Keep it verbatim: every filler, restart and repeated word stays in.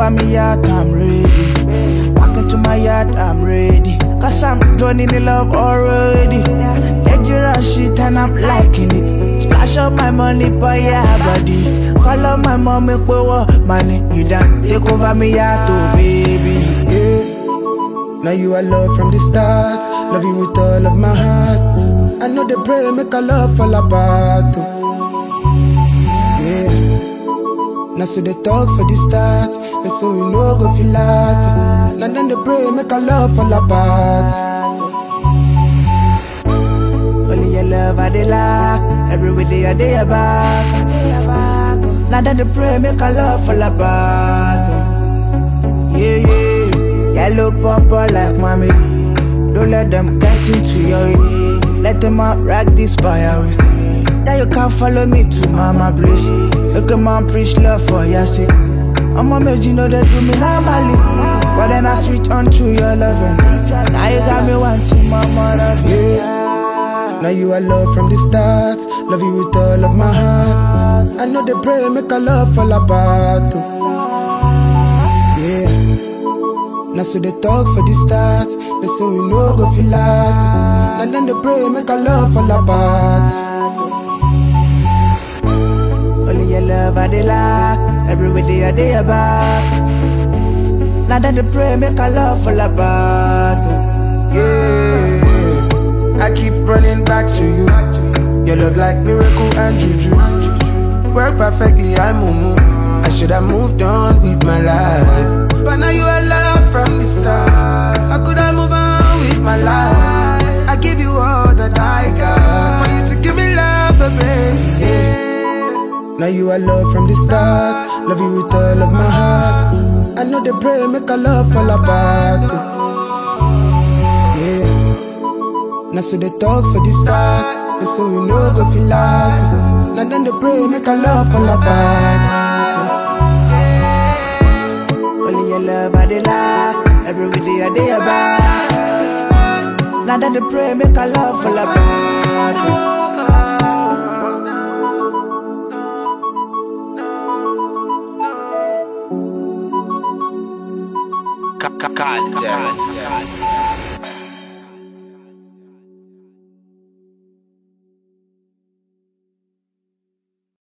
over me yard, I'm ready. Back into my yard, I'm ready. Cause I'm drowning in love already. Dangerous shit and I'm liking it. Splash up my money, boy, yeah, body. Call up my mom, make me want money. You done take over me yard, oh baby. Yeah. Now you are love from the start. Love you with all of my heart. I know they pray, make our love fall apart. Yeah. Now so they talk for the start. They say we no go feel last. Now then they pray, make our love fall apart. Only your love I dey lack. Every day I dey back. Now that they pray, make our love fall apart. Yeah, yeah. Yellow purple like mommy. Don't let them get into your way. Let them out rock this fire with me. Now you can't follow me to mama place. Look at man preach love for your sake. I'm a made you know they do me normally. But then I switch on to your loving. Now you got me wanting my mother. Yeah. Now you are love from the start. Love you with all of my heart. I know they pray, make our love fall apart. Yeah. Now so they talk for the start. They say we no go feel last. And then they pray, make our love fall apart. Only your love I dey lack. Every day I dey back. Now that they pray, make our love fall apart. Yeah. I keep running back to you. Your love like miracle and juju. Work perfectly, I'm mumu. I should have moved on with my life. But now you are love from the start. How could I move on with my life? I give you all that I got. For you to give me love, baby. Yeah. Now you are love from the start. Love you with all of my heart. I know they pray, make our love fall apart. Yeah. Now so they talk for the start. They say we no go feel last. Now then they pray, make our love fall apart. Your love I dey lack. Every day I dey back. Now that they pray, make our love fall apart. Culture.